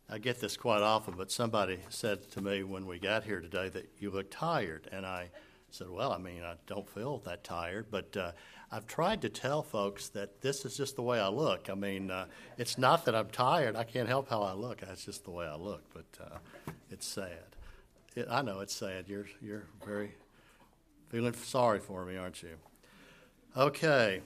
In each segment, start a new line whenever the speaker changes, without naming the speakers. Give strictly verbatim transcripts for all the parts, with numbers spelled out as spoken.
I get this quite often, but somebody said to me when we got here today that you look tired, and I said, well, I mean, I don't feel that tired, but uh, I've tried to tell folks that this is just the way I look. I mean, uh, it's not that I'm tired. I can't help how I look. That's just the way I look, but uh, it's sad. It, I know it's sad. You're you're very feeling sorry for me, aren't you? Okay.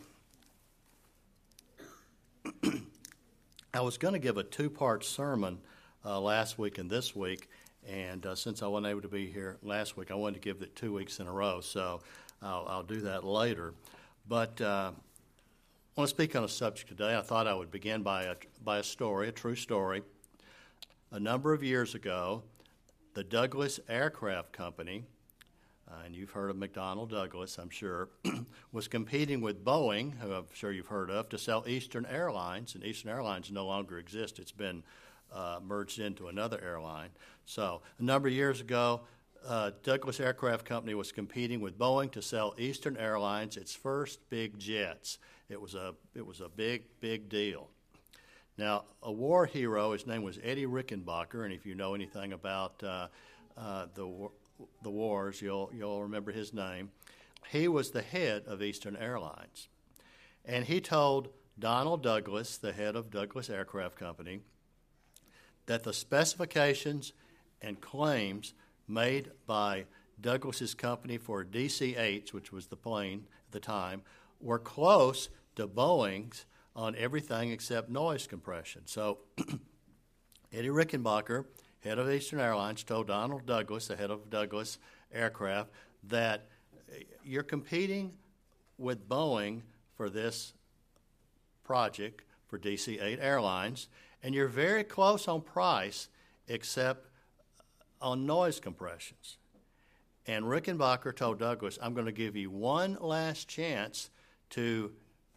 I was going to give a two-part sermon uh, last week and this week, and uh, since I wasn't able to be here last week, I wanted to give it two weeks in a row, so I'll, I'll do that later. But uh, I want to speak on a subject today. I thought I would begin by a, by a story, a true story. A number of years ago, the Douglas Aircraft Company, uh, and you've heard of McDonnell Douglas, I'm sure, was competing with Boeing, who I'm sure you've heard of, to sell Eastern Airlines, and Eastern Airlines no longer exists. It's been uh, merged into another airline. So a number of years ago, uh, Douglas Aircraft Company was competing with Boeing to sell Eastern Airlines its first big jets. It was a it was a big, big deal. Now, a war hero, his name was Eddie Rickenbacker, and if you know anything about uh, uh, the the wars, you'll you'll remember his name. He was the head of Eastern Airlines, and he told Donald Douglas, the head of Douglas Aircraft Company, that the specifications and claims made by Douglas's company for D C eights, which was the plane at the time, were close to Boeing's on everything except noise compression. So Eddie Rickenbacker, head of Eastern Airlines, told Donald Douglas, the head of Douglas Aircraft, that you're competing with Boeing for this project for D C eight Airlines, and you're very close on price except on noise compressions. And Rickenbacker told Douglas, I'm going to give you one last chance to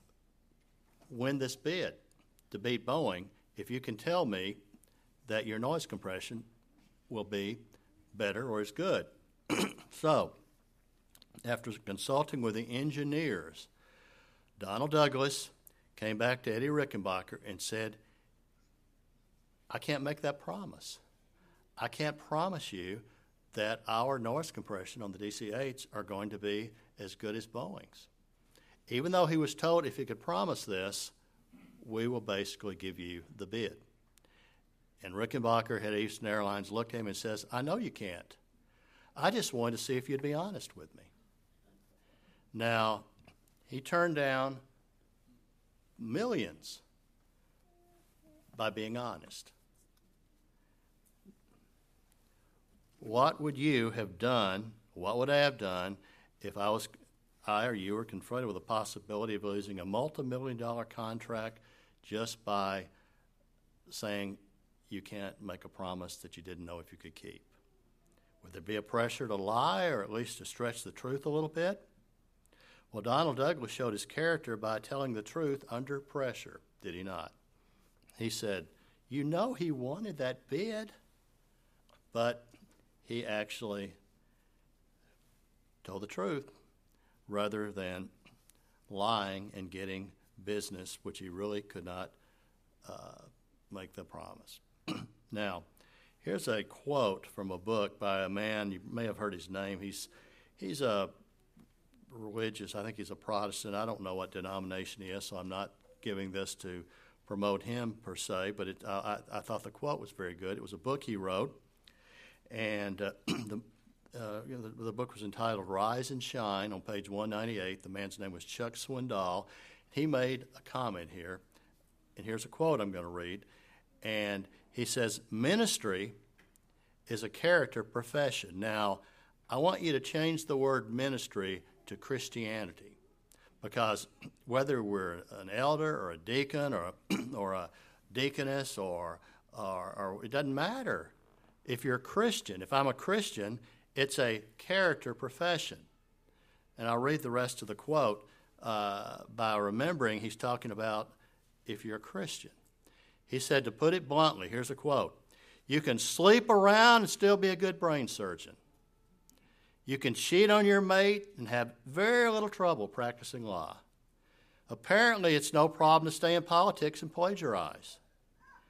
win this bid to beat Boeing if you can tell me that your noise compression will be better or as good. So, after consulting with the engineers, Donald Douglas came back to Eddie Rickenbacker and said, I can't make that promise. I can't promise you that our noise compression on the D C eights are going to be as good as Boeing's. Even though he was told if he could promise this, we will basically give you the bid. And Rickenbacker, head of Eastern Airlines, looked at him and says, I know you can't. I just wanted to see if you'd be honest with me. Now, he turned down millions by being honest. What would you have done, what would I have done if I was, I or you were confronted with the possibility of losing a multi-million dollar contract just by saying you can't make a promise that you didn't know if you could keep? Would there be a pressure to lie or at least to stretch the truth a little bit? Well, Donald Douglas showed his character by telling the truth under pressure, did he not? He said, you know he wanted that bid, but he actually told the truth rather than lying and getting business, which he really could not uh, make the promise. Now, here's a quote from a book by a man, you may have heard his name. He's he's a religious, I think he's a Protestant. I don't know what denomination he is, so I'm not giving this to promote him per se, but it, uh, I, I thought the quote was very good. It was a book he wrote, and uh, the, uh, you know, the, the book was entitled Rise and Shine on page one ninety-eight. The man's name was Chuck Swindoll. He made a comment here, and here's a quote I'm going to read. And he says, ministry is a character profession. Now, I want you to change the word ministry to Christianity, because whether we're an elder or a deacon or a, or a deaconess or, or, or it doesn't matter. If you're a Christian, if I'm a Christian, it's a character profession. And I'll read the rest of the quote uh, by remembering he's talking about if you're a Christian. He said, to put it bluntly, here's a quote, you can sleep around and still be a good brain surgeon. You can cheat on your mate and have very little trouble practicing law. Apparently, it's no problem to stay in politics and plagiarize.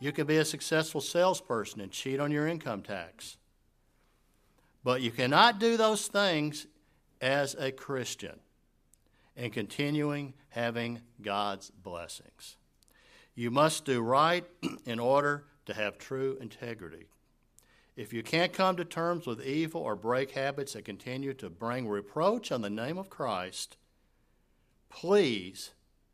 You can be a successful salesperson and cheat on your income tax. But you cannot do those things as a Christian and continuing having God's blessings. You must do right in order to have true integrity. If you can't come to terms with evil or break habits that continue to bring reproach on the name of Christ, please,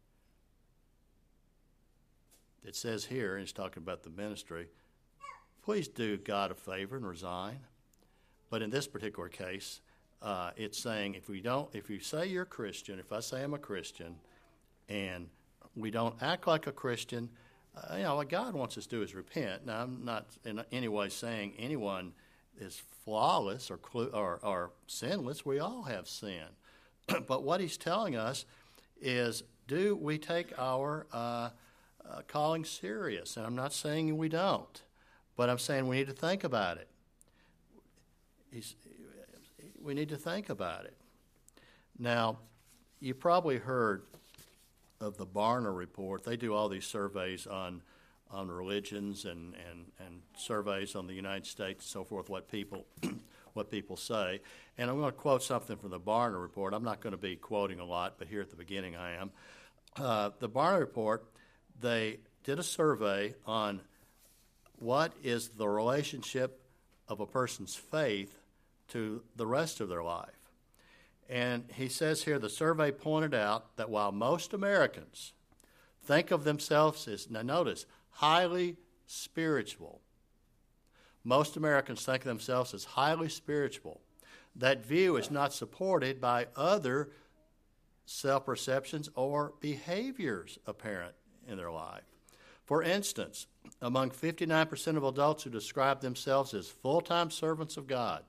it says here, and he's talking about the ministry, please do God a favor and resign. But in this particular case, uh, it's saying if we don't, if you say you're a Christian, if I say I'm a Christian, and we don't act like a Christian, uh, you know, what God wants us to do is repent. Now, I'm not in any way saying anyone is flawless or clu- or, or sinless. We all have sin. But what he's telling us is, do we take our uh, uh, calling serious? And I'm not saying we don't, but I'm saying we need to think about it. He's, we need to think about it. Now, you probably heard of the Barna report. They do all these surveys on on religions and, and, and surveys on the United States and so forth, what people what people say. And I'm going to quote something from the Barna report. I'm not going to be quoting a lot, but here at the beginning I am. Uh, the Barna report, they did a survey on what is the relationship of a person's faith to the rest of their life. And he says here, the survey pointed out that while most Americans think of themselves as, now notice, highly spiritual, most Americans think of themselves as highly spiritual. That view is not supported by other self-perceptions or behaviors apparent in their life. For instance, among fifty-nine percent of adults who describe themselves as full-time servants of God,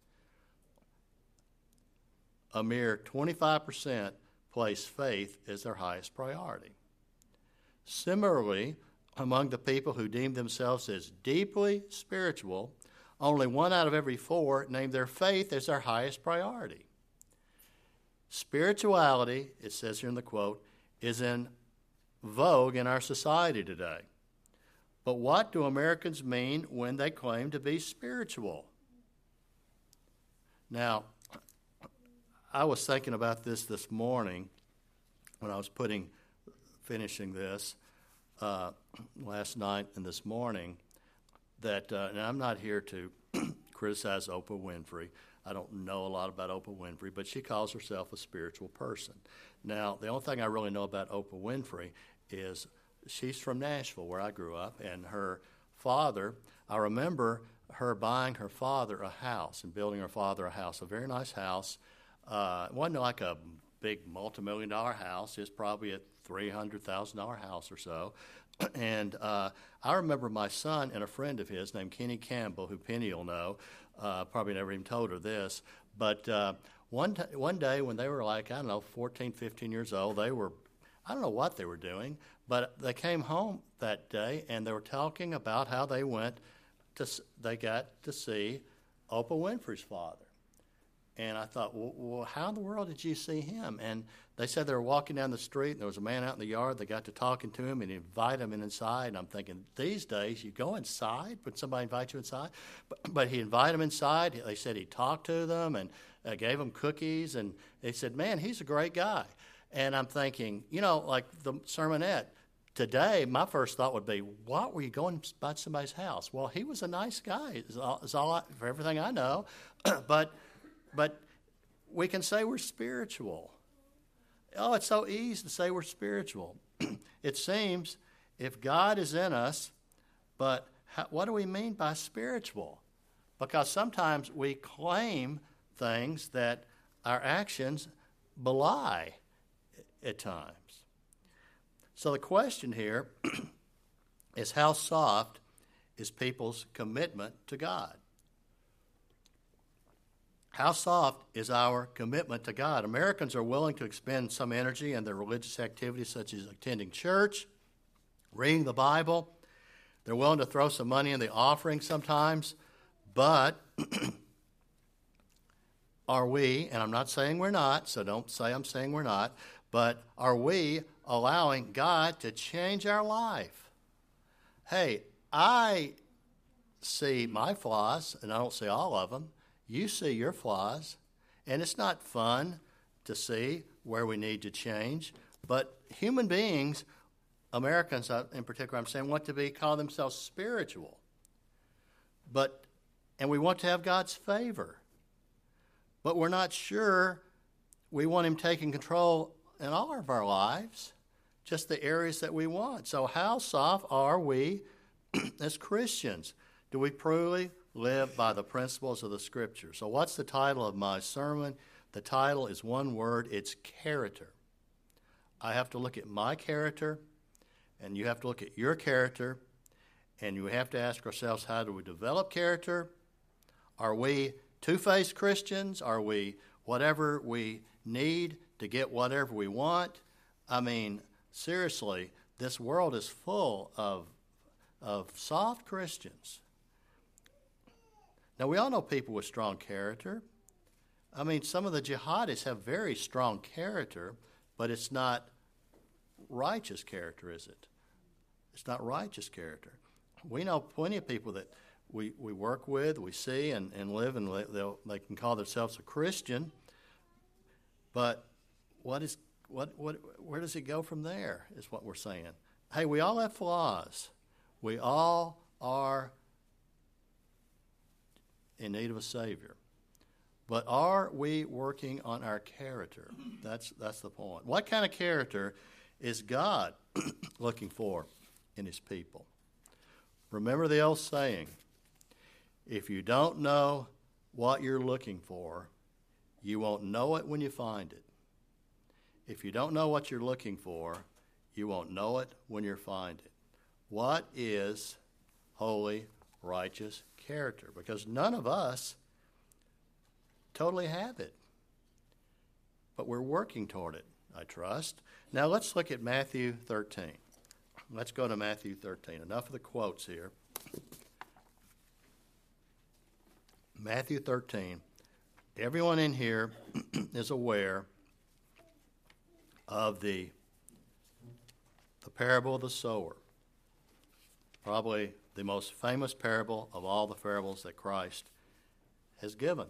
a mere twenty-five percent place faith as their highest priority. Similarly, among the people who deem themselves as deeply spiritual, only one out of every four name their faith as their highest priority. Spirituality, it says here in the quote, is in vogue in our society today. But what do Americans mean when they claim to be spiritual? Now, I was thinking about this this morning when I was putting, finishing this uh, last night and this morning, that, uh, and I'm not here to criticize Oprah Winfrey. I don't know a lot about Oprah Winfrey, but she calls herself a spiritual person. Now, the only thing I really know about Oprah Winfrey is she's from Nashville, where I grew up, and her father, I remember her buying her father a house and building her father a house, a very nice house. Uh, it wasn't like a big multi-million dollar house. It's probably a three hundred thousand dollars house or so. And uh, I remember my son and a friend of his named Kenny Campbell, who Penny will know, uh, probably never even told her this, but uh, one, t- one day when they were like, I don't know, fourteen, fifteen years old, they were, I don't know what they were doing, but they came home that day and they were talking about how they went to, they got to see Oprah Winfrey's father. And I thought, well, well, how in the world did you see him? And they said they were walking down the street, and there was a man out in the yard. They got to talking to him and he invited him in inside. And I'm thinking, these days, you go inside when somebody invites you inside? But, but he invited them inside. They said he talked to them and uh, gave them cookies. And they said, man, he's a great guy. And I'm thinking, you know, like the sermonette, today, my first thought would be, what were you going by somebody's house? Well, he was a nice guy, is all, is all I, for everything I know. but... But we can say we're spiritual. Oh, it's so easy to say we're spiritual. It seems if God is in us, but how, what do we mean by spiritual? Because sometimes we claim things that our actions belie at times. So the question here is, how soft is people's commitment to God? How soft is our commitment to God? Americans are willing to expend some energy in their religious activities such as attending church, reading the Bible. They're willing to throw some money in the offering sometimes. But are we, and I'm not saying we're not, so don't say I'm saying we're not, but are we allowing God to change our life? Hey, I see my flaws, and I don't see all of them. You see your flaws, and it's not fun to see where we need to change. But human beings, Americans in particular, I'm saying, want to be call themselves spiritual. But and we want to have God's favor. But we're not sure we want him taking control in all of our lives, just the areas that we want. So how soft are we as Christians? Do we truly live by the principles of the Scripture? So what's the title of my sermon? The title is one word. It's character. I have to look at my character, and you have to look at your character, and you have to ask ourselves, how do we develop character? Are we two-faced Christians? Are we whatever we need to get whatever we want? I mean, seriously, this world is full of, of soft Christians. Now, we all know people with strong character. I mean, some of the jihadis have very strong character, but it's not righteous character, is it? It's not righteous character. We know plenty of people that we, we work with, we see, and, and live, and they can call themselves a Christian, but what is what what where does it go from there, is what we're saying. Hey, we all have flaws. We all are in need of a Savior. But are we working on our character? That's that's the point. What kind of character is God looking for in his people? Remember the old saying, if you don't know what you're looking for, you won't know it when you find it. If you don't know what you're looking for, you won't know it when you find it. What is holy, righteous character? Because none of us totally have it. But we're working toward it, I trust. Now let's look at Matthew thirteen. Let's go to Matthew thirteen. Enough of the quotes here. Matthew thirteen. Everyone in here is aware of the, the parable of the sower. Probably the most famous parable of all the parables that Christ has given.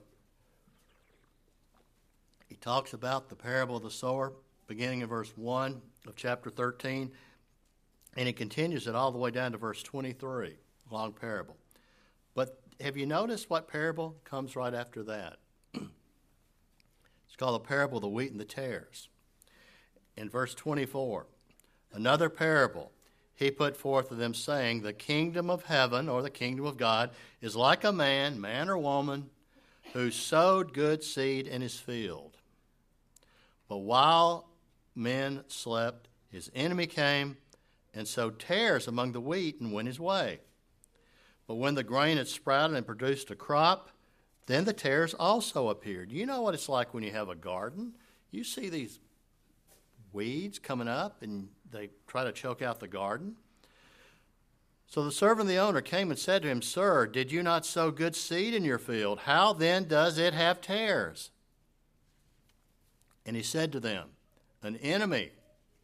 He talks about the parable of the sower beginning in verse one of chapter thirteen, and he continues it all the way down to verse twenty-three, long parable. But have you noticed what parable comes right after that? It's called the parable of the wheat and the tares. In verse twenty-four, another parable he put forth to them, saying, the kingdom of heaven, or the kingdom of God, is like a man, man or woman, who sowed good seed in his field. But while men slept, his enemy came and sowed tares among the wheat and went his way. But when the grain had sprouted and produced a crop, then the tares also appeared. You know what it's like when you have a garden? You see these weeds coming up and they try to choke out the garden. So the servant of the owner came and said to him, Sir, did you not sow good seed in your field? How then does it have tares? And he said to them, An enemy,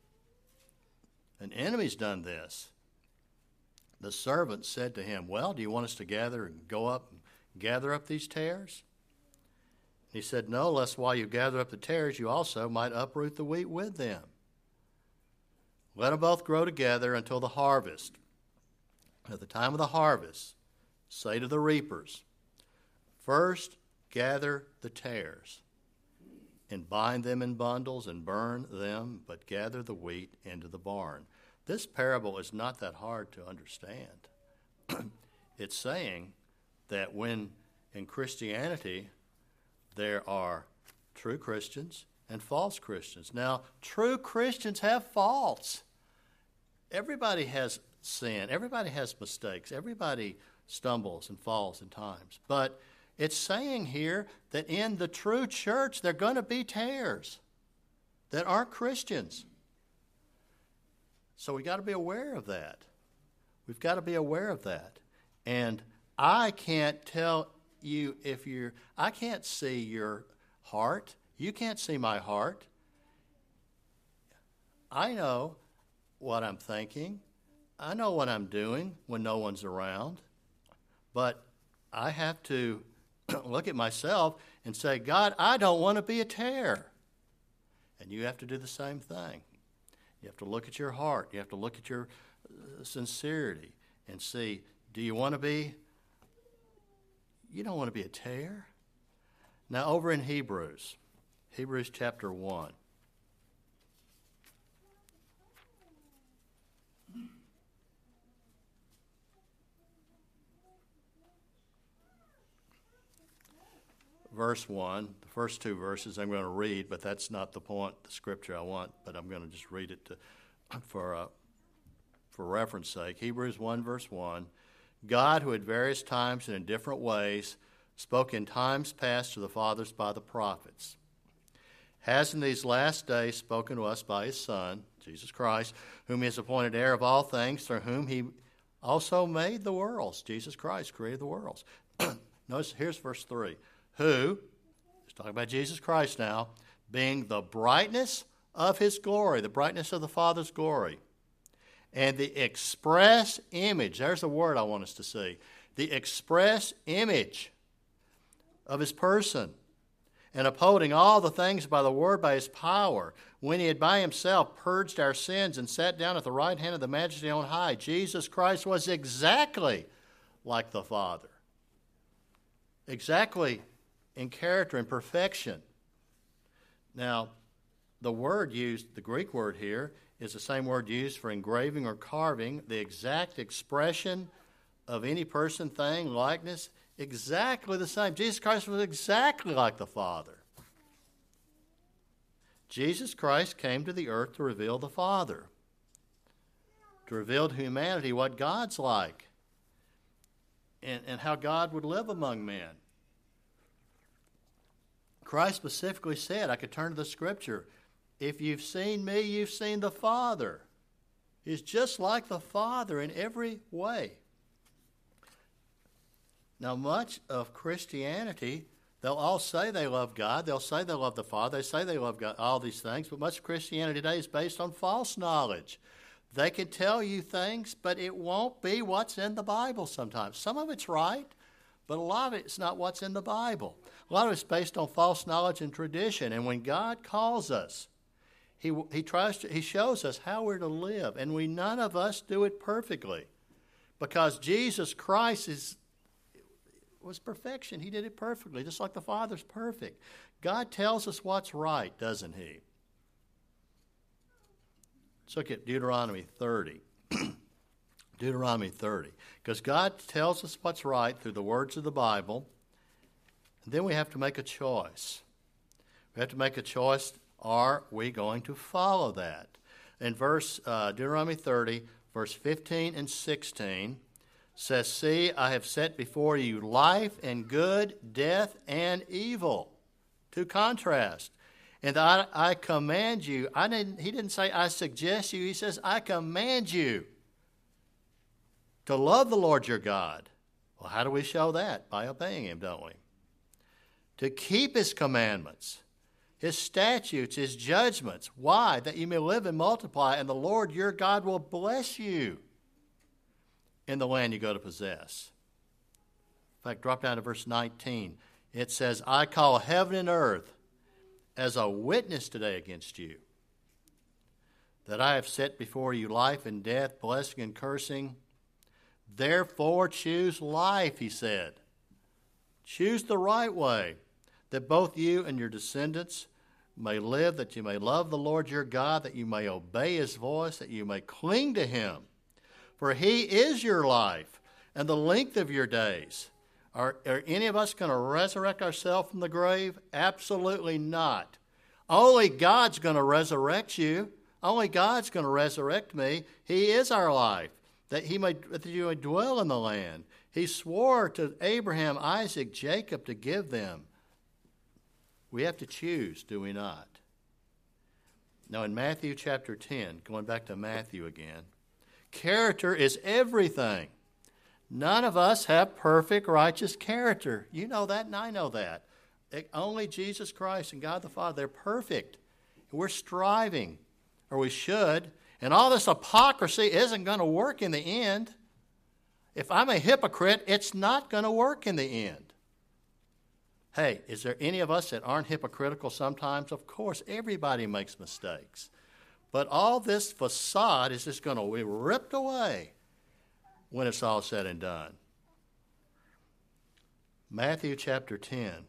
an enemy's done this. The servant said to him, Well, do you want us to gather and go up and gather up these tares? He said, No, lest while you gather up the tares, you also might uproot the wheat with them. Let them both grow together until the harvest. At the time of the harvest, say to the reapers, First gather the tares, and bind them in bundles and burn them, but gather the wheat into the barn. This parable is not that hard to understand. It's saying that when in Christianity there are true Christians and false Christians. Now, true Christians have faults. Everybody has sin. Everybody has mistakes. Everybody stumbles and falls in times. But it's saying here that in the true church, there are going to be tares that aren't Christians. So we got to be aware of that. We've got to be aware of that. And I can't tell you if you're, I can't see your heart. You can't see my heart. I know what I'm thinking. I know what I'm doing when no one's around, but I have to look at myself and say, God, I don't want to be a tare. And you have to do the same thing. You have to look at your heart. You have to look at your uh, sincerity and see, do you want to be, you don't want to be a tare. Now over in Hebrews, Hebrews chapter one. Verse one, the first two verses I'm going to read, but that's not the point, the scripture I want, but I'm going to just read it to, for, uh, for reference sake. Hebrews one, verse one, God, who at various times and in different ways spoke in times past to the fathers by the prophets, has in these last days spoken to us by his Son, Jesus Christ, whom he has appointed heir of all things, through whom he also made the worlds. Jesus Christ created the worlds. Notice, here's verse three. Who, let's talk about Jesus Christ now, being the brightness of his glory, the brightness of the Father's glory, and the express image, there's the word I want us to see, the express image of his person, and upholding all the things by the word, by his power, when he had by himself purged our sins and sat down at the right hand of the Majesty on high, Jesus Christ was exactly like the Father. Exactly in character and perfection. Now, the word used, the Greek word here, is the same word used for engraving or carving, the exact expression of any person, thing, likeness, exactly the same. Jesus Christ was exactly like the Father. Jesus Christ came to the earth to reveal the Father, to reveal to humanity what God's like and, and how God would live among men. Christ specifically said, I could turn to the scripture, if you've seen me, you've seen the Father. He's just like the Father in every way. Now, much of Christianity, they'll all say they love God. They'll say they love the Father. They say they love God, all these things. But much of Christianity today is based on false knowledge. They can tell you things, but it won't be what's in the Bible sometimes. Some of it's right, but a lot of it's not what's in the Bible. A lot of it's based on false knowledge and tradition. And when God calls us, He He tries to He shows us how we're to live, and we none of us do it perfectly, because Jesus Christ is was perfection. He did it perfectly, just like the Father's perfect. God tells us what's right, doesn't He? Let's look at Deuteronomy thirty. Deuteronomy thirty. Because God tells us what's right through the words of the Bible, and then we have to make a choice. We have to make a choice. Are we going to follow that? In verse uh, Deuteronomy thirty, verse fifteen and sixteen, says, see, I have set before you life and good, death and evil. To contrast. And I, I command you. I didn't. He didn't say I suggest you. He says I command you to love the Lord your God. Well, how do we show that? By obeying Him, don't we? To keep His commandments, His statutes, His judgments. Why? That you may live and multiply, and the Lord your God will bless you in the land you go to possess. In fact, drop down to verse nineteen. It says, I call heaven and earth as a witness today against you, that I have set before you life and death, blessing and cursing. Therefore choose life, he said. Choose the right way, that both you and your descendants may live, that you may love the Lord your God, that you may obey His voice, that you may cling to Him. For He is your life and the length of your days. Are, are any of us going to resurrect ourselves from the grave? Absolutely not. Only God's going to resurrect you. Only God's going to resurrect me. He is our life, that He may that you may dwell in the land. He swore to Abraham, Isaac, Jacob to give them. We have to choose, do we not? Now in Matthew chapter ten, going back to Matthew again, character is everything. None of us have perfect, righteous character. You know that, and I know that. It, only Jesus Christ and God the Father, they're perfect. We're striving, or we should, And all this hypocrisy isn't going to work in the end. If I'm a hypocrite, it's not going to work in the end. Hey, is there any of us that aren't hypocritical sometimes? Of course, everybody makes mistakes. But all this facade is just going to be ripped away when it's all said and done. Matthew chapter ten,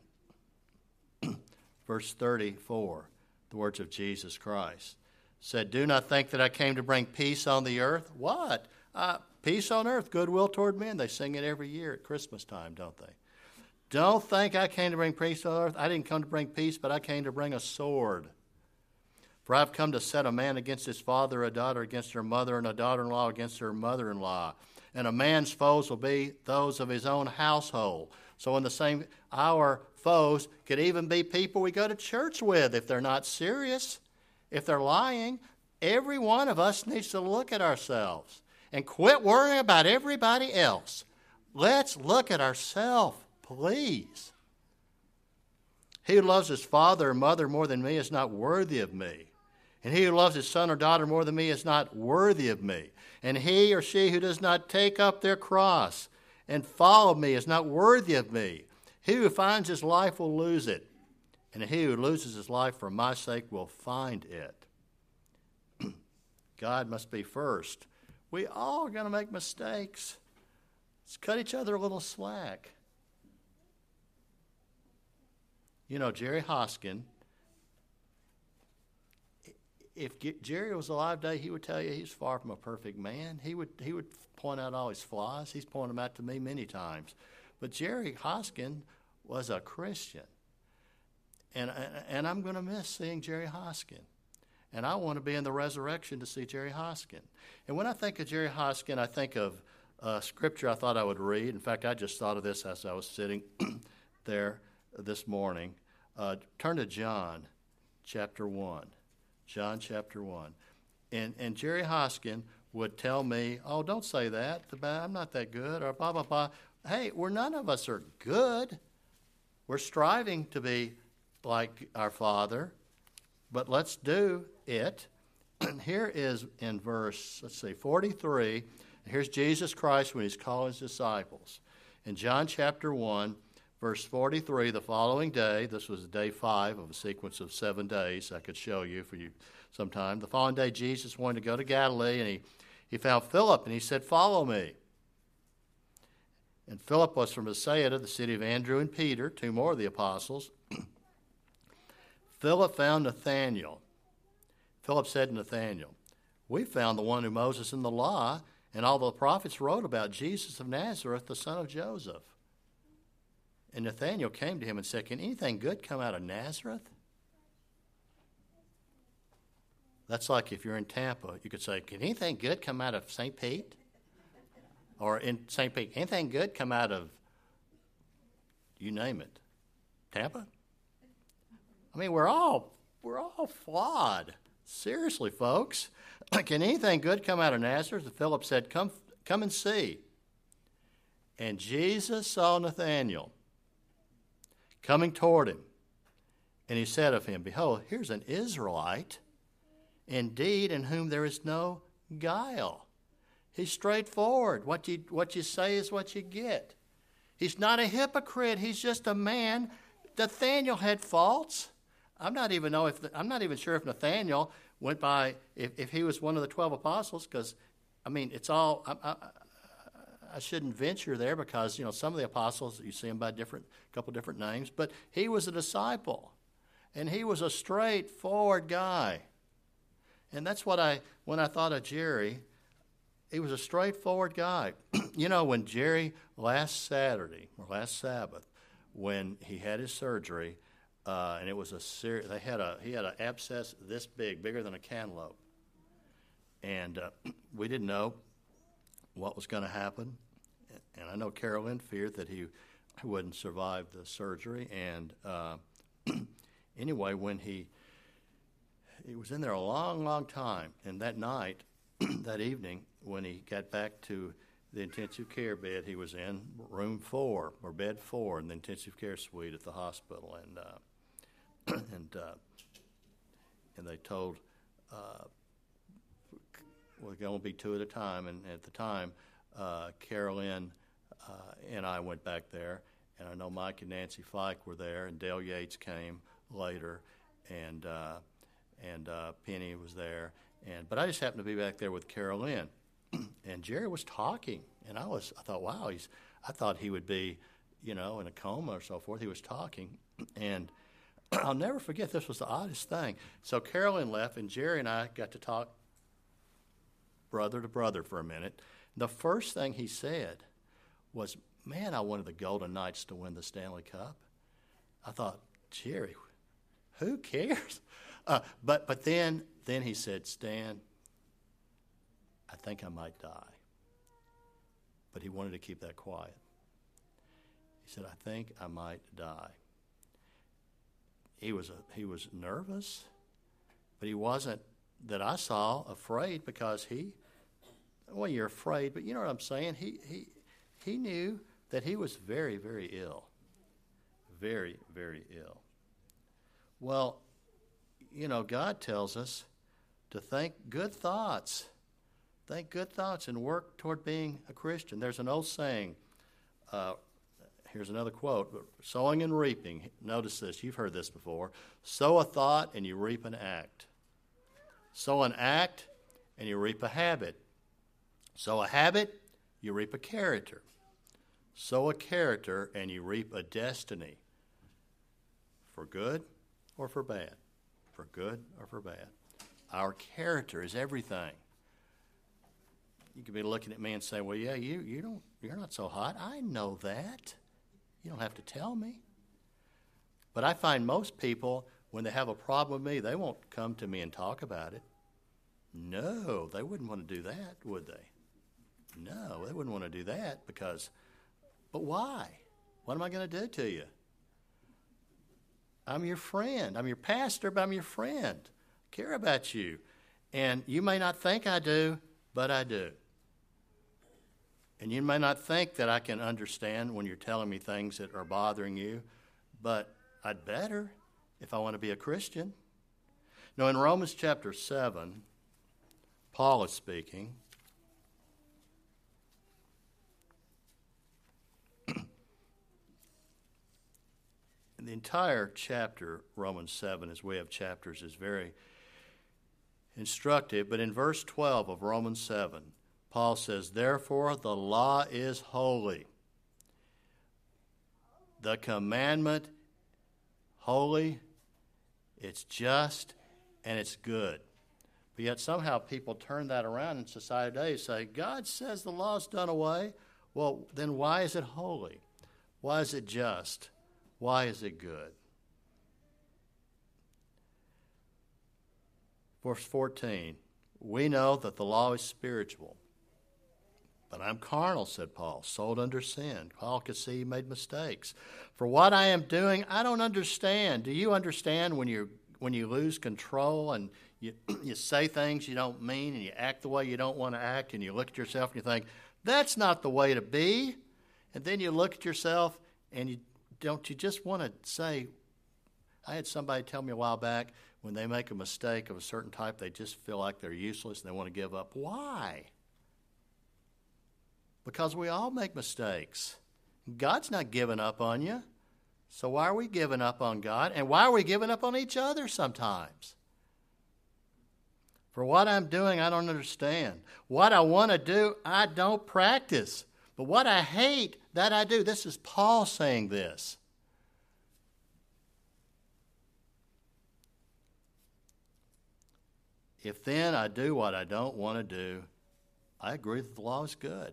verse thirty-four, the words of Jesus Christ, said, "Do not think that I came to bring peace on the earth." What? Uh, peace on earth, goodwill toward men. They sing it every year at Christmas time, don't they? Don't think I came to bring peace on earth. I didn't come to bring peace, but I came to bring a sword. For I've come to set a man against his father, a daughter against her mother, and a daughter-in-law against her mother-in-law. And a man's foes will be those of his own household. So in the same, our foes could even be people we go to church with if they're not serious, if they're lying. Every one of us needs to look at ourselves and quit worrying about everybody else. Let's look at ourselves, please. He who loves his father or mother more than me is not worthy of me. And he who loves his son or daughter more than me is not worthy of me. And he or she who does not take up their cross and follow me is not worthy of me. He who finds his life will lose it, and he who loses his life for my sake will find it. God must be first. We all are going to make mistakes. Let's cut each other a little slack. You know, Jerry Hoskin, if Jerry was alive today, he would tell you he's far from a perfect man. He would he would point out all his flaws. He's pointed them out to me many times. But Jerry Hoskin was a Christian. And, and I'm going to miss seeing Jerry Hoskin. And I want to be in the resurrection to see Jerry Hoskin. And when I think of Jerry Hoskin, I think of a scripture I thought I would read. In fact, I just thought of this as I was sitting there this morning. Uh, turn to John chapter one. John chapter one. And, and Jerry Hoskin would tell me, oh, don't say that. I'm not that good, or blah, blah, blah. Hey, we're none of us are good. We're striving to be like our Father, but let's do it. And here is in verse, let's see, forty-three. Here's Jesus Christ when he's calling his disciples. In John chapter one, verse forty-three, the following day, this was day five of a sequence of seven days I could show you for you sometime. The following day, Jesus wanted to go to Galilee, and he, he found Philip, and he said, "Follow me." And Philip was from Bethsaida, the city of Andrew and Peter, two more of the apostles. Philip found Nathanael. Philip said to Nathanael, "We found the one who Moses in the law and all the prophets wrote about, Jesus of Nazareth, the son of Joseph." And Nathanael came to him and said, "Can anything good come out of Nazareth?" That's like if you're in Tampa, you could say, "Can anything good come out of Saint Pete?" Or in Saint Pete, "Anything good come out of," you name it, Tampa? I mean, we're all we're all flawed. Seriously, folks. Can anything good come out of Nazareth? And Philip said, Come, come and see. And Jesus saw Nathanael coming toward him. And he said of him, "Behold, here's an Israelite, indeed, in whom there is no guile." He's straightforward. What you, what you say is what you get. He's not a hypocrite. He's just a man. Nathanael had faults. I'm not even know if I'm not even sure if Nathanael went by if, if he was one of the twelve apostles, because I mean it's all I, I, I shouldn't venture there because you know some of the apostles you see them by different couple different names, but he was a disciple, and he was a straightforward guy, and that's what I when I thought of Jerry. He was a straightforward guy. You know, when Jerry last Saturday or last Sabbath, when he had his surgery, uh, and it was a serious. They had a he had an abscess this big, bigger than a cantaloupe, and uh, we didn't know what was going to happen. And I know Carolyn feared that he wouldn't survive the surgery. And uh, anyway, when he he was in there a long, long time, and that night, that evening, when he got back to the intensive care bed, he was in room four or bed four in the intensive care suite at the hospital, and uh, and uh, and they told uh, we're going to be two at a time, and at the time, uh, Carolyn uh, and I went back there, and I know Mike and Nancy Fike were there, and Dale Yates came later, and uh, and uh, Penny was there, and but I just happened to be back there with Carolyn, and Jerry was talking, and I was I thought, wow, he's I thought he would be, you know, in a coma or so forth. He was talking, and I'll never forget, this was the oddest thing. So Carolyn left, and Jerry and I got to talk brother to brother for a minute. The first thing he said was, man, I wanted the Golden Knights to win the Stanley Cup. I thought, Jerry, who cares? Uh, but but then then he said, Stan, I think I might die. But he wanted to keep that quiet. He said, I think I might die. He was a, he was nervous, but he wasn't, that I saw, afraid, because he, well, you're afraid, but you know what I'm saying? He he he knew that he was very, very ill. Very, very ill. Well, you know, God tells us to think good thoughts. Think good thoughts and work toward being a Christian. There's an old saying, uh, here's another quote, sowing and reaping. Notice this, you've heard this before. Sow a thought and you reap an act. Sow an act and you reap a habit. Sow a habit, you reap a character. Sow a character and you reap a destiny. For good or for bad. For good or for bad. Our character is everything. You could be looking at me and say, well, yeah, you, you don't, you're not so hot. I know that. You don't have to tell me. But I find most people, when they have a problem with me, they won't come to me and talk about it. No, they wouldn't want to do that, would they? No, they wouldn't want to do that because, but why? What am I going to do to you? I'm your friend. I'm your pastor, but I'm your friend. I care about you. And you may not think I do, but I do. And you may not think that I can understand when you're telling me things that are bothering you, but I'd better if I want to be a Christian. Now, in Romans chapter seven, Paul is speaking. And the entire chapter, Romans seven, as we have chapters, is very instructive. But in verse twelve of Romans seven, Paul says, therefore the law is holy. The commandment, holy, it's just, and it's good. But yet somehow people turn that around in society today and say, God says the law's done away. Well, then why is it holy? Why is it just? Why is it good? Verse fourteen, we know that the law is spiritual. But I'm carnal, said Paul, sold under sin. Paul could see he made mistakes. For what I am doing, I don't understand. Do you understand when you when you lose control and you, you say things you don't mean and you act the way you don't want to act and you look at yourself and you think, that's not the way to be. And then you look at yourself and you don't you just want to say, I had somebody tell me a while back, when they make a mistake of a certain type, they just feel like they're useless and they want to give up. Why? Because we all make mistakes. God's not giving up on you. So why are we giving up on God? And why are we giving up on each other sometimes? For what I'm doing, I don't understand. What I want to do, I don't practice. But what I hate, that I do. This is Paul saying this. If then I do what I don't want to do, I agree that the law is good.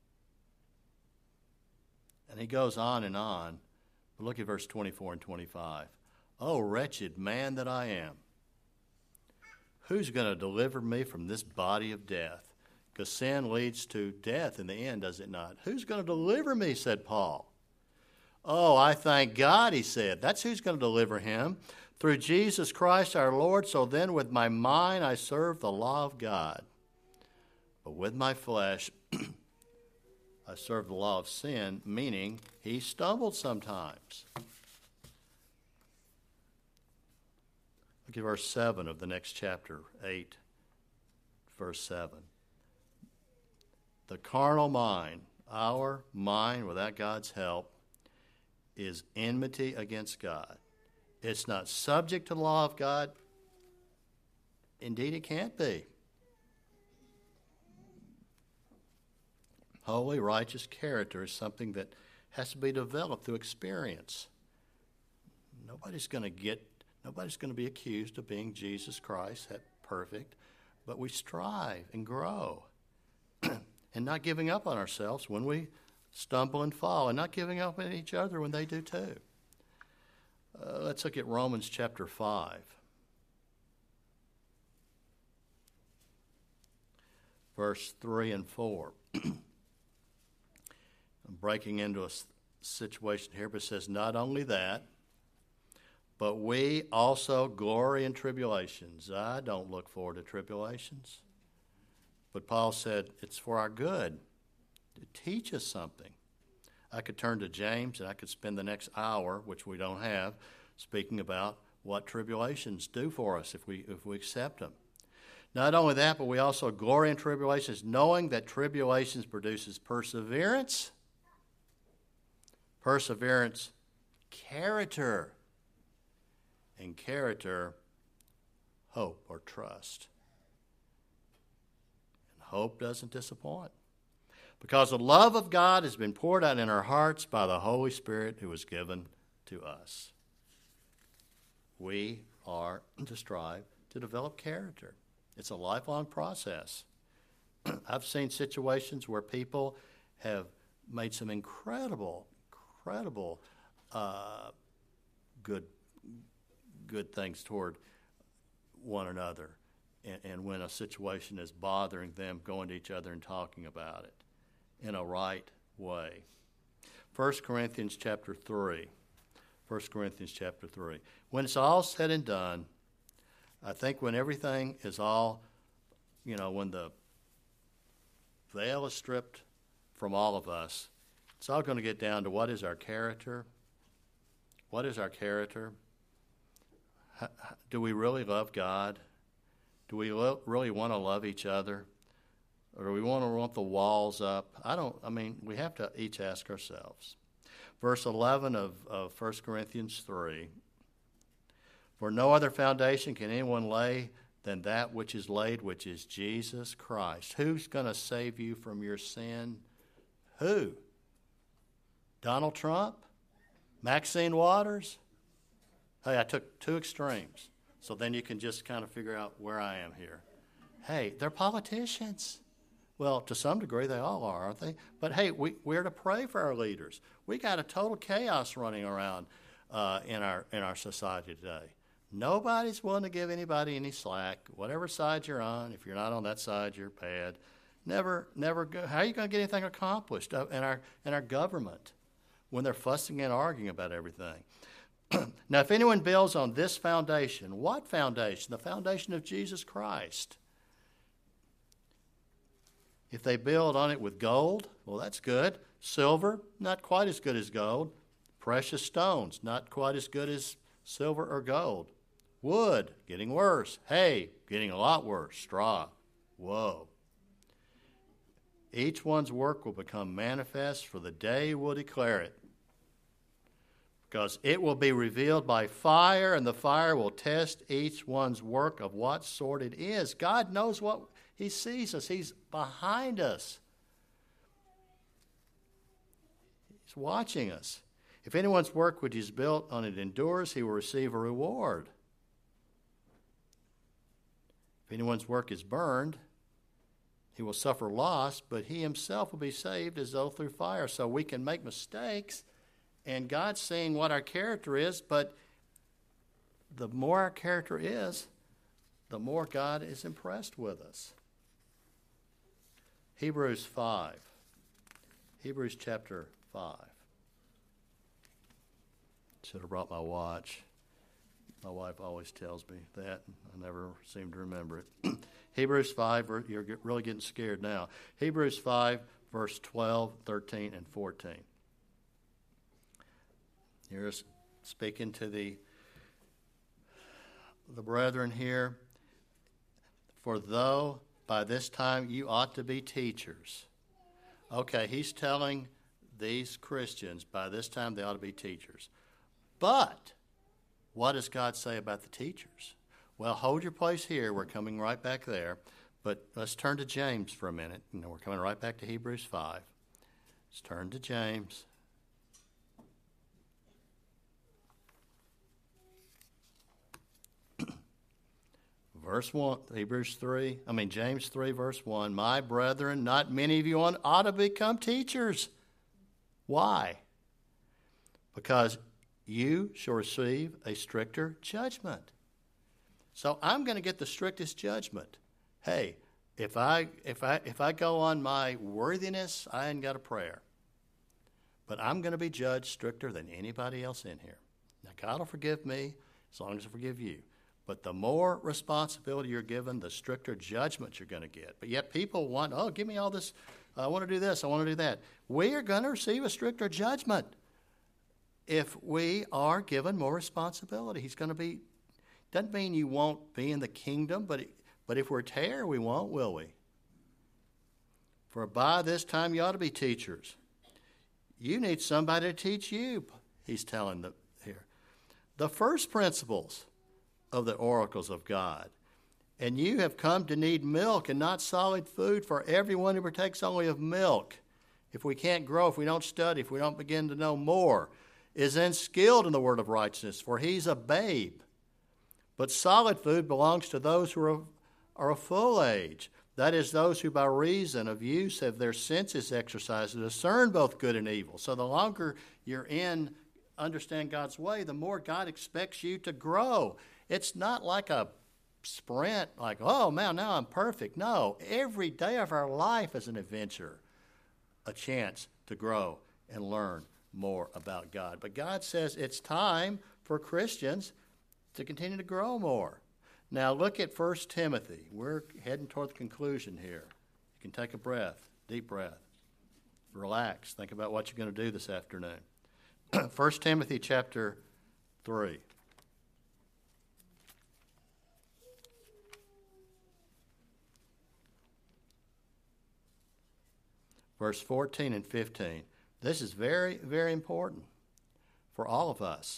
And he goes on and on. But look at verse twenty-four and twenty-five. Oh, wretched man that I am. Who's going to deliver me from this body of death? Because sin leads to death in the end, does it not? Who's going to deliver me, said Paul. Oh, I thank God, he said. That's who's going to deliver him. Through Jesus Christ our Lord, so then with my mind I serve the law of God. But with my flesh I serve the law of sin, meaning he stumbled sometimes. Look at verse seven of the next chapter, eight, verse seven. The carnal mind, our mind without God's help, is enmity against God. It's not subject to the law of God. Indeed, it can't be. Holy, righteous character is something that has to be developed through experience. Nobody's going to get, nobody's going to be accused of being Jesus Christ, that perfect, but we strive and grow and not giving up on ourselves when we stumble and fall, and not giving up on each other when they do too. Uh, let's look at Romans chapter five. Verse three and four. I'm breaking into a situation here, but it says, not only that, but we also glory in tribulations. I don't look forward to tribulations. But Paul said it's for our good, to teach us something. I could turn to James and I could spend the next hour, which we don't have, speaking about what tribulations do for us if we if we accept them. Not only that, but we also glory in tribulations, knowing that tribulations produces perseverance. Perseverance, character. And character, hope or trust. And hope doesn't disappoint. Because the love of God has been poured out in our hearts by the Holy Spirit who was given to us. We are to strive to develop character. It's a lifelong process. I've seen situations where people have made some incredible, incredible uh, good good things toward one another. And, and when a situation is bothering them, going to each other and talking about it in a right way. First Corinthians chapter three. First Corinthians chapter three. When it's all said and done, I think when everything is all, you know, when the veil is stripped from all of us, it's all going to get down to what is our character? What is our character? How, do we really love God? Do we lo- really want to love each other? Or do we want to want the walls up? I don't, I mean, we have to each ask ourselves. Verse eleven of, of First Corinthians three. For no other foundation can anyone lay than that which is laid, which is Jesus Christ. Who's going to save you from your sin? Who? Donald Trump? Maxine Waters? Hey, I took two extremes. So then you can just kind of figure out where I am here. Hey, they're politicians. Well, to some degree, they all are, aren't they? But hey, we, we're to pray for our leaders. We got a total chaos running around uh, in our in our society today. Nobody's willing to give anybody any slack. Whatever side you're on, if you're not on that side, you're bad. Never, never go. How are you going to get anything accomplished in our in our government when they're fussing and arguing about everything? Now, if anyone builds on this foundation, what foundation? The foundation of Jesus Christ. If they build on it with gold, well, that's good. Silver, not quite as good as gold. Precious stones, not quite as good as silver or gold. Wood, getting worse. Hay, getting a lot worse. Straw, whoa. Each one's work will become manifest, for the day will declare it. Because it will be revealed by fire, and the fire will test each one's work of what sort it is. God knows what He sees us. He's behind us. He's watching us. If anyone's work which is built on it endures, he will receive a reward. If anyone's work is burned, he will suffer loss, but he himself will be saved as though through fire. So we can make mistakes, and God's seeing what our character is, but the more our character is, the more God is impressed with us. Hebrews five. Hebrews chapter five. Should have brought my watch. My wife always tells me that. I never seem to remember it. Hebrews five, you're really getting scared now. Hebrews five, verse twelve, thirteen, and fourteen. Here's speaking to the, the brethren here. For though by this time you ought to be teachers. Okay, he's telling these Christians by this time they ought to be teachers. But what does God say about the teachers? Well, hold your place here. We're coming right back there. But let's turn to James for a minute. You know, we're coming right back to Hebrews five. Let's turn to James. Verse one, Hebrews three, I mean James three, verse one, my brethren, not many of you ought to become teachers. Why? Because you shall receive a stricter judgment. So I'm going to get the strictest judgment. Hey, if I if I if I go on my worthiness, I ain't got a prayer. But I'm going to be judged stricter than anybody else in here. Now God will forgive me as long as I forgive you. But the more responsibility you're given, the stricter judgment you're going to get. But yet people want, oh, give me all this. I want to do this. I want to do that. We are going to receive a stricter judgment if we are given more responsibility. He's going to be, doesn't mean you won't be in the kingdom, but, but if we're tear, we won't, will we? For by this time you ought to be teachers. You need somebody to teach you, he's telling them here. The first principles of the oracles of God. And you have come to need milk and not solid food, for everyone who partakes only of milk, if we can't grow, if we don't study, if we don't begin to know more, is unskilled in the word of righteousness, for he's a babe. But solid food belongs to those who are, are of full age, that is, those who by reason of use have their senses exercised to discern both good and evil. So the longer you're in, understand God's way, the more God expects you to grow. It's not like a sprint, like, oh, man, now I'm perfect. No, every day of our life is an adventure, a chance to grow and learn more about God. But God says it's time for Christians to continue to grow more. Now, look at First Timothy. We're heading toward the conclusion here. You can take a breath, deep breath. Relax. Think about what you're going to do this afternoon. First Timothy chapter three. Verse fourteen and fifteen. This is very, very important for all of us.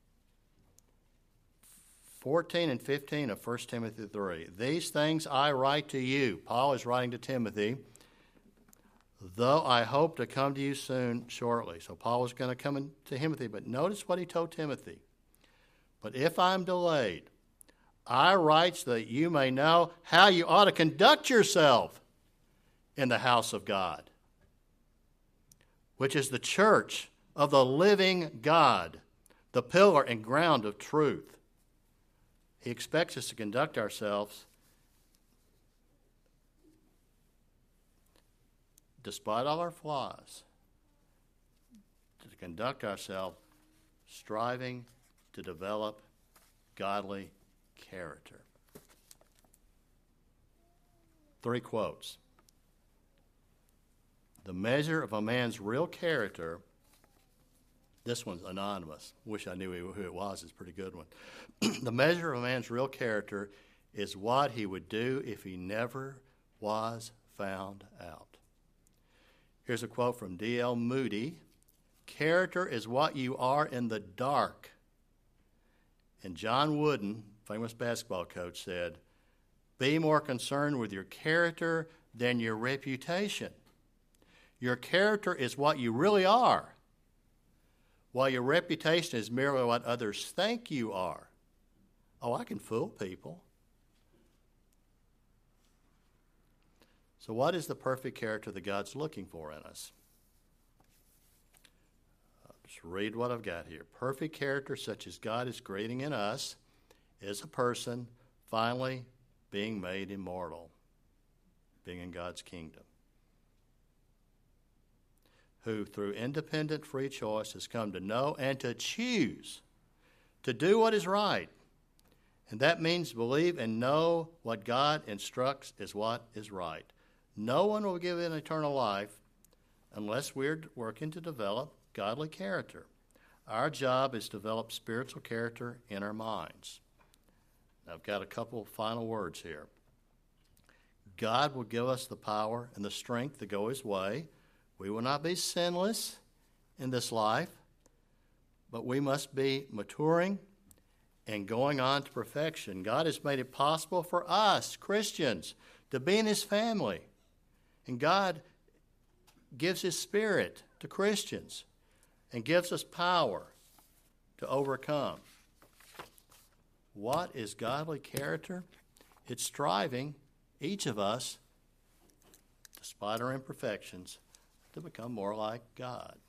fourteen and fifteen of First Timothy three. These things I write to you. Paul is writing to Timothy, though I hope to come to you soon, shortly. So Paul was going to come in to Timothy, but notice what he told Timothy. But if I'm delayed, I write so that you may know how you ought to conduct yourself in the house of God, which is the church of the living God, the pillar and ground of truth. He expects us to conduct ourselves despite all our flaws, to conduct ourselves striving to develop godly character. Three quotes. The measure of a man's real character, this one's anonymous. Wish I knew who it was. It's a pretty good one. The measure of a man's real character is what he would do if he never was found out. Here's a quote from D L Moody. Character is what you are in the dark. And John Wooden, famous basketball coach, said, be more concerned with your character than your reputation. Your character is what you really are, while your reputation is merely what others think you are. Oh, I can fool people. So what is the perfect character that God's looking for in us? I'll just read what I've got here. Perfect character such as God is creating in us is a person finally being made immortal, being in God's kingdom, who through independent free choice has come to know and to choose to do what is right. And that means believe and know what God instructs is what is right. No one will give an eternal life unless we're working to develop godly character. Our job is to develop spiritual character in our minds. Now, I've got a couple final words here. God will give us the power and the strength to go his way We will not be sinless in this life, but we must be maturing and going on to perfection. God has made it possible for us, Christians, to be in his family. And God gives his Spirit to Christians and gives us power to overcome. What is godly character? It's striving, each of us, despite our imperfections, to become more like God.